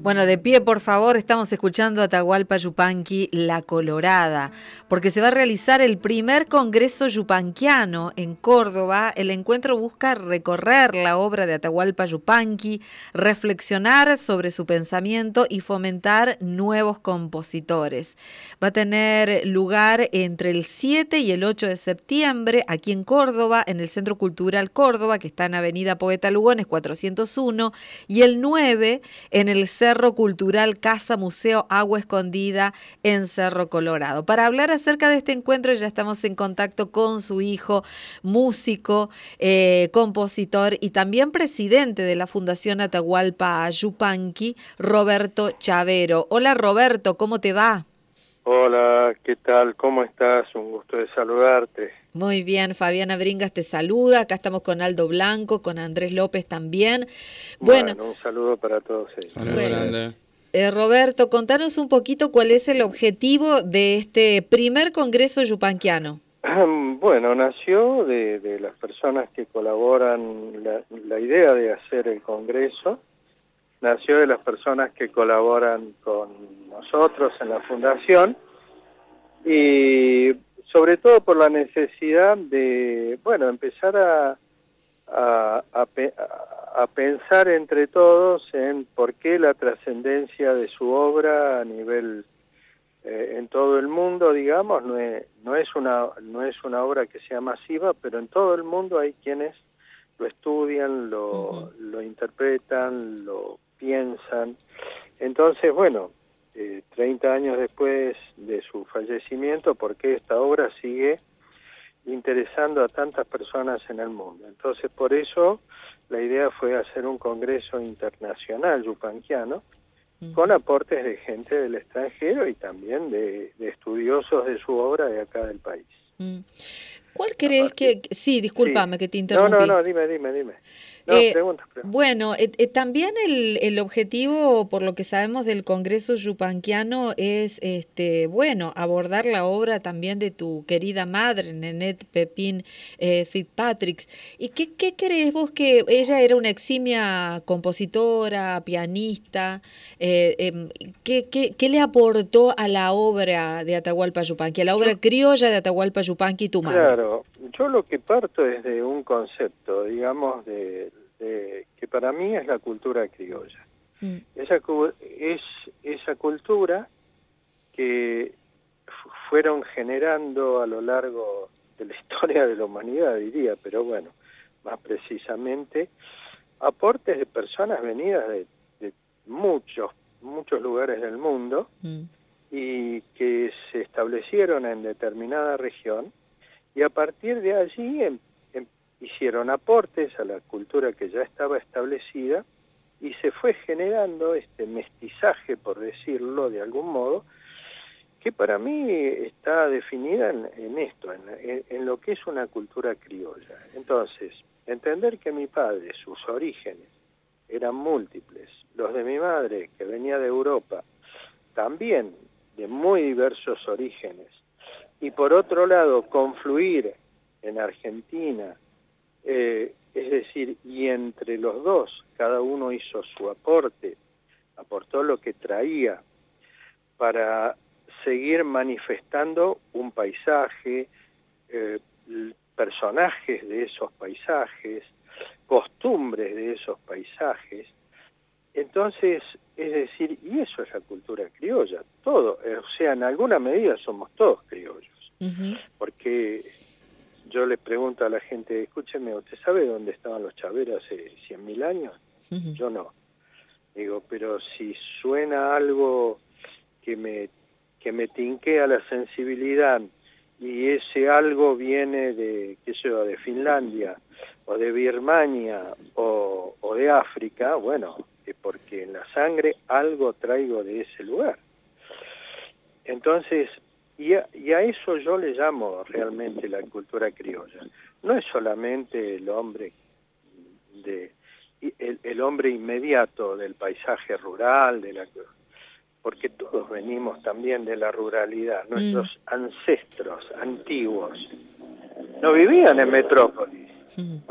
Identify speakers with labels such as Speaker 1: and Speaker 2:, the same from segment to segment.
Speaker 1: Bueno, de pie, por favor, estamos escuchando Atahualpa Yupanqui, La Colorada, porque se va a realizar el primer Congreso Yupanquiano en Córdoba. El encuentro busca recorrer la obra de Atahualpa Yupanqui, reflexionar sobre su pensamiento y fomentar nuevos compositores. Va a tener lugar entre el 7 y el 8 de septiembre aquí en Córdoba, en el Centro Cultural Córdoba, que está en Avenida Poeta Lugones 401, y el 9 en el Cerro Cultural Casa Museo Agua Escondida en Cerro Colorado. Para hablar acerca de este encuentro ya estamos en contacto con su hijo, músico, compositor y también presidente de la Fundación Atahualpa Yupanqui, Roberto Chavero. Hola Roberto, ¿cómo te va?
Speaker 2: Hola, ¿qué tal? ¿Cómo estás? Un gusto de saludarte.
Speaker 1: Muy bien, Fabiana Bringas te saluda. Acá estamos con Aldo Blanco, con Andrés López también. Bueno,
Speaker 2: Un saludo para todos ellos.
Speaker 3: Saludos, grande.
Speaker 1: Roberto, contanos un poquito cuál es el objetivo de este primer Congreso Yupanquiano.
Speaker 2: Bueno, nació de las personas que colaboran, la idea de hacer el Congreso, nació de las personas que colaboran con nosotros en la Fundación y sobre todo por la necesidad de, empezar a pensar entre todos en por qué la trascendencia de su obra a nivel en todo el mundo, digamos, no es una obra que sea masiva, pero en todo el mundo hay quienes lo estudian, lo interpretan, lo piensan. Entonces, 30 años después de su fallecimiento, ¿por qué esta obra sigue interesando a tantas personas en el mundo? Entonces, por eso la idea fue hacer un congreso internacional yupanquiano con aportes de gente del extranjero y también de estudiosos de su obra de acá del país.
Speaker 1: ¿Cuál crees que...? Sí, discúlpame que te interrumpí.
Speaker 2: No, dime. No, pregunta.
Speaker 1: Bueno, también el objetivo, por lo que sabemos del Congreso Yupanquiano, es abordar la obra también de tu querida madre, Nenette Pepín Fitzpatrick. ¿Y qué crees vos que ella era una eximia compositora, pianista? ¿Qué le aportó a la obra de Atahualpa Yupanqui, a la obra criolla de Atahualpa Yupanqui, tu madre?
Speaker 2: Claro, yo lo que parto es de un concepto, digamos, que para mí es la cultura criolla. Es esa cultura que fueron generando a lo largo de la historia de la humanidad, diría, pero bueno, más precisamente, aportes de personas venidas de muchos lugares del mundo y que se establecieron en determinada región y a partir de allí hicieron aportes a la cultura que ya estaba establecida y se fue generando este mestizaje, por decirlo de algún modo, que para mí está definida en esto, en lo que es una cultura criolla. Entonces, entender que mi padre, sus orígenes, eran múltiples, los de mi madre, que venía de Europa, también de muy diversos orígenes, y por otro lado, confluir en Argentina, es decir, y entre los dos, cada uno hizo su aporte, aportó lo que traía para seguir manifestando un paisaje, personajes de esos paisajes, costumbres de esos paisajes. Entonces, es decir, y eso es la cultura criolla, todo, o sea, en alguna medida somos todos criollos, porque yo le pregunto a la gente, escúcheme, ¿usted sabe dónde estaban los chaveros hace 100.000 años? Yo no. Digo, pero si suena algo que me tinquea la sensibilidad y ese algo viene de, de Finlandia o de Birmania o de África, bueno, es porque en la sangre algo traigo de ese lugar. Entonces, y a eso yo le llamo realmente la cultura criolla. No es solamente el hombre el hombre inmediato del paisaje rural, porque todos venimos también de la ruralidad. Nuestros ancestros antiguos no vivían en metrópolis.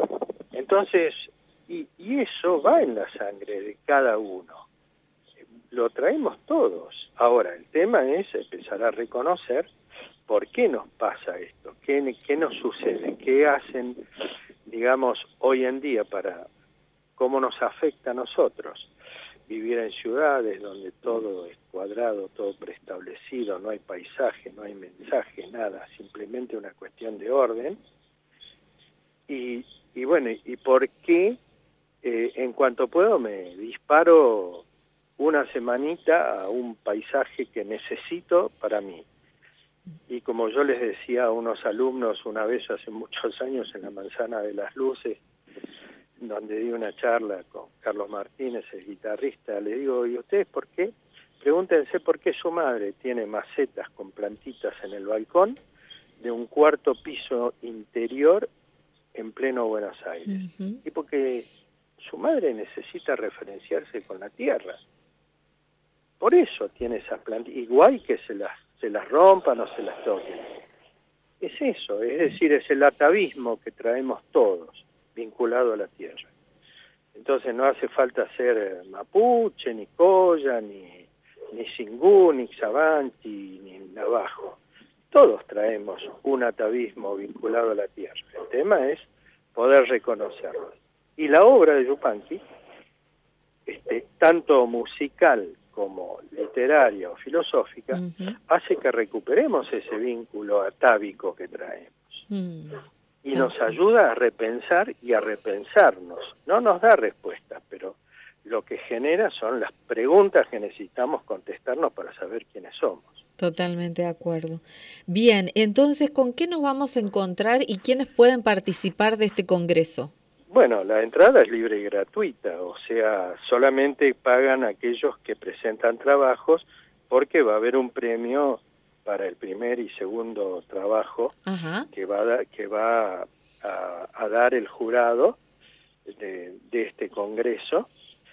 Speaker 2: Entonces, y eso va en la sangre de cada uno. lo traemos todos. Ahora, el tema es empezar a reconocer por qué nos pasa esto, qué nos sucede, qué hacen, digamos, hoy en día cómo nos afecta a nosotros. Vivir en ciudades donde todo es cuadrado, todo preestablecido, no hay paisaje, no hay mensaje, nada, simplemente una cuestión de orden. Y bueno, ¿y por qué en cuanto puedo me disparo una semanita a un paisaje que necesito para mí? Y como yo les decía a unos alumnos una vez hace muchos años en la Manzana de las Luces, donde di una charla con Carlos Martínez, el guitarrista, le digo, ¿y ustedes por qué? Pregúntense por qué su madre tiene macetas con plantitas en el balcón de un cuarto piso interior en pleno Buenos Aires. Uh-huh. Y porque su madre necesita referenciarse con la tierra. Por eso tiene esas plantitas, igual que se las rompan o se las toquen. Es eso, es decir, es el atavismo que traemos todos, vinculado a la tierra. Entonces no hace falta ser mapuche, ni colla, ni cingú, ni xavanti, ni navajo. Todos traemos un atavismo vinculado a la tierra. El tema es poder reconocerlo. Y la obra de Yupanqui, tanto musical como literaria o filosófica, uh-huh, hace que recuperemos ese vínculo atávico que traemos. Y nos ayuda a repensar y a repensarnos. No nos da respuestas, pero lo que genera son las preguntas que necesitamos contestarnos para saber quiénes somos.
Speaker 1: Totalmente de acuerdo. Bien, entonces, ¿con qué nos vamos a encontrar y quiénes pueden participar de este congreso?
Speaker 2: Bueno, la entrada es libre y gratuita, o sea, solamente pagan aquellos que presentan trabajos porque va a haber un premio para el primer y segundo trabajo que va a dar el jurado de este congreso.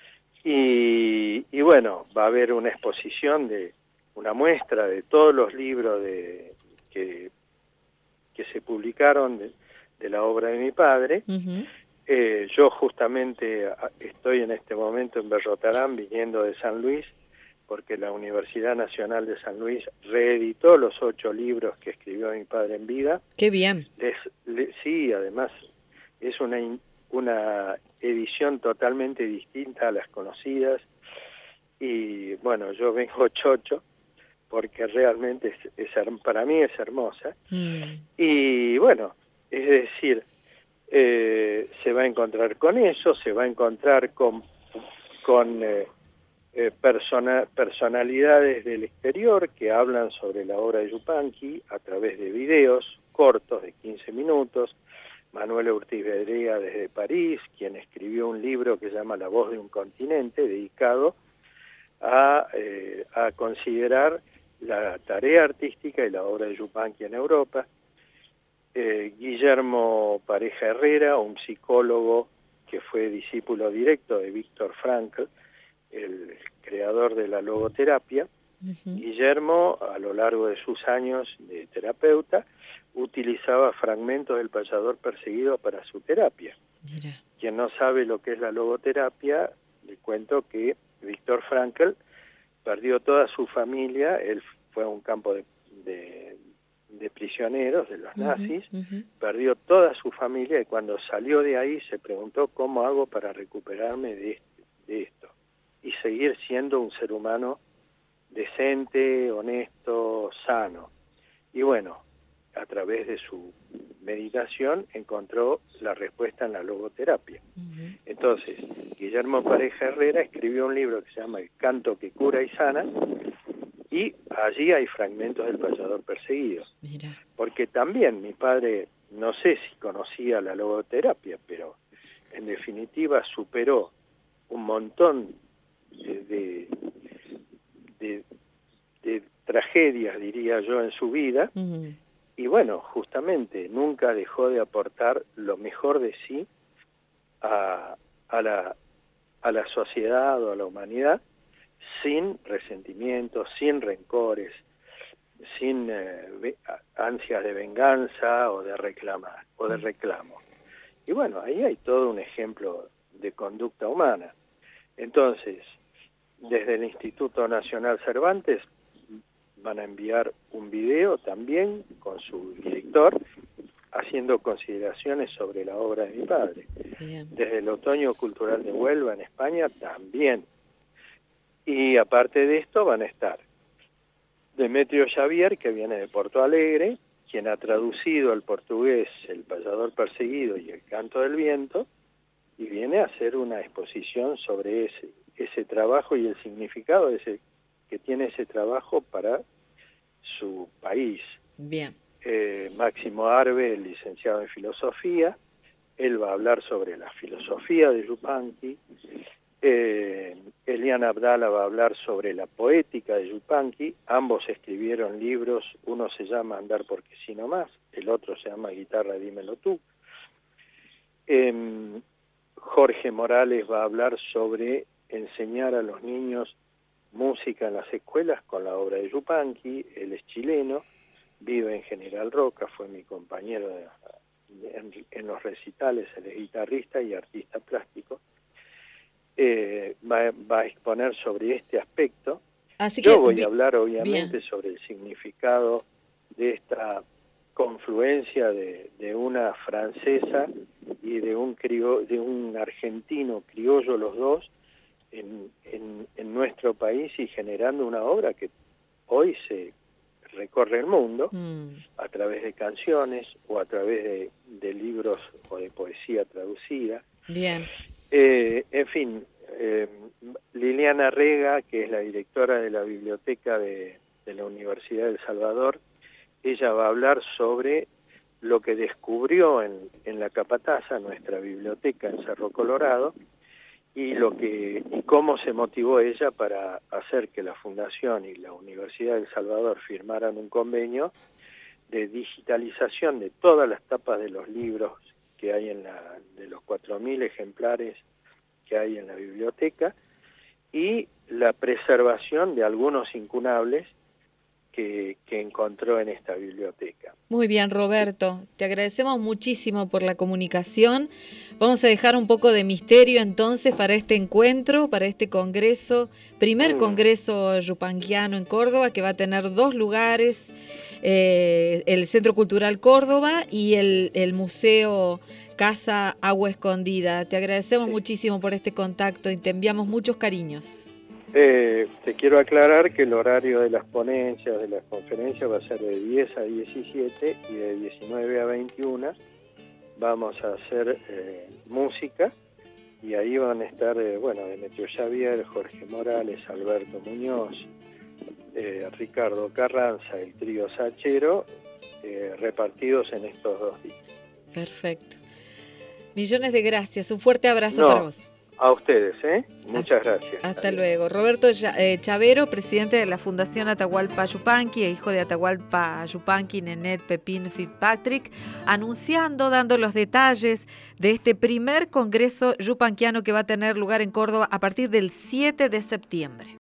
Speaker 2: Y bueno, va a haber una exposición una muestra de todos los libros que se publicaron de la obra de mi padre. Uh-huh. Yo justamente estoy en este momento en Berrotarán, viniendo de San Luis, porque la Universidad Nacional de San Luis reeditó los 8 libros que escribió mi padre en vida.
Speaker 1: ¡Qué bien!
Speaker 2: Sí, además es una edición totalmente distinta a las conocidas. Y bueno, yo vengo chocho, porque realmente para mí es hermosa. Y bueno, es decir, se va a encontrar con eso, se va a encontrar con personalidades del exterior que hablan sobre la obra de Yupanqui a través de videos cortos de 15 minutos. Manuel Ortiz Bedrea desde París, quien escribió un libro que se llama La voz de un continente, dedicado a considerar la tarea artística y la obra de Yupanqui en Europa. Guillermo Pareja Herrera, un psicólogo que fue discípulo directo de Viktor Frankl, el creador de la logoterapia. Uh-huh. Guillermo, a lo largo de sus años de terapeuta, utilizaba fragmentos del Payador Perseguido para su terapia. Mira. Quien no sabe lo que es la logoterapia, le cuento que Viktor Frankl perdió toda su familia. Él fue a un campo de prisioneros de los nazis, uh-huh. Perdió toda su familia, y cuando salió de ahí se preguntó cómo hago para recuperarme de esto y seguir siendo un ser humano decente, honesto, sano. Y bueno, a través de su meditación encontró la respuesta en la logoterapia. Uh-huh. Entonces, Guillermo Pareja Herrera escribió un libro que se llama El canto que cura y sana, y allí hay fragmentos del Payador Perseguido. Mira. Porque también mi padre, no sé si conocía la logoterapia, pero en definitiva superó un montón de tragedias, diría yo, en su vida. Uh-huh. Y bueno, justamente nunca dejó de aportar lo mejor de sí a la sociedad o a la humanidad, sin resentimientos, sin rencores, sin ansias de venganza o de reclamo. Y bueno, ahí hay todo un ejemplo de conducta humana. Entonces, desde el Instituto Nacional Cervantes van a enviar un video también con su director haciendo consideraciones sobre la obra de mi padre.
Speaker 1: Bien.
Speaker 2: Desde el Otoño Cultural de Huelva en España también. Y aparte de esto van a estar Demetrio Xavier, que viene de Porto Alegre, quien ha traducido al portugués El payador perseguido y El canto del viento, y viene a hacer una exposición sobre ese trabajo y el significado que tiene ese trabajo para su país.
Speaker 1: Bien.
Speaker 2: Máximo Arbe, el licenciado en filosofía, él va a hablar sobre la filosofía de Yupanqui. Eliana Abdala va a hablar sobre la poética de Yupanqui. Ambos escribieron libros, uno se llama Andar porque sí no más, el otro se llama Guitarra dímelo tú. Jorge Morales va a hablar sobre enseñar a los niños música en las escuelas con la obra de Yupanqui. Él es chileno, vive en General Roca, fue mi compañero en los recitales, él es guitarrista y artista plástico. Va a exponer sobre este aspecto. Yo voy a hablar obviamente sobre el significado de esta confluencia de una francesa y de un argentino criollo, los dos, en nuestro país, y generando una obra que hoy se recorre el mundo a través de canciones o a través de libros o de poesía traducida.
Speaker 1: Bien.
Speaker 2: En fin, Liliana Rega, que es la directora de la biblioteca de la Universidad de El Salvador, ella va a hablar sobre lo que descubrió en La Capataza, nuestra biblioteca en Cerro Colorado, y cómo se motivó ella para hacer que la Fundación y la Universidad de El Salvador firmaran un convenio de digitalización de todas las tapas de los libros que hay de los 4.000 ejemplares que hay en la biblioteca, y la preservación de algunos incunables que encontró en esta biblioteca.
Speaker 1: Muy bien, Roberto, te agradecemos muchísimo por la comunicación. Vamos a dejar un poco de misterio entonces para este encuentro, para este congreso, primer congreso yupanquiano en Córdoba, que va a tener 2 lugares, el Centro Cultural Córdoba y el Museo Casa Agua Escondida. Te agradecemos muchísimo por este contacto y te enviamos muchos cariños.
Speaker 2: Te quiero aclarar que el horario de las ponencias, de las conferencias, va a ser de 10 a 17 y de 19 a 21. Vamos a hacer música, y ahí van a estar, Demetrio Xavier, Jorge Morales, Alberto Muñoz, Ricardo Carranza, el trío Sachero, repartidos en estos 2 días.
Speaker 1: Perfecto. Millones de gracias. Un fuerte abrazo para vos.
Speaker 2: A ustedes, muchas gracias.
Speaker 1: Hasta luego. Roberto Chavero, presidente de la Fundación Atahualpa Yupanqui e hijo de Atahualpa Yupanqui, Nenet Pepín Fitzpatrick, dando los detalles de este primer congreso yupanquiano que va a tener lugar en Córdoba a partir del 7 de septiembre.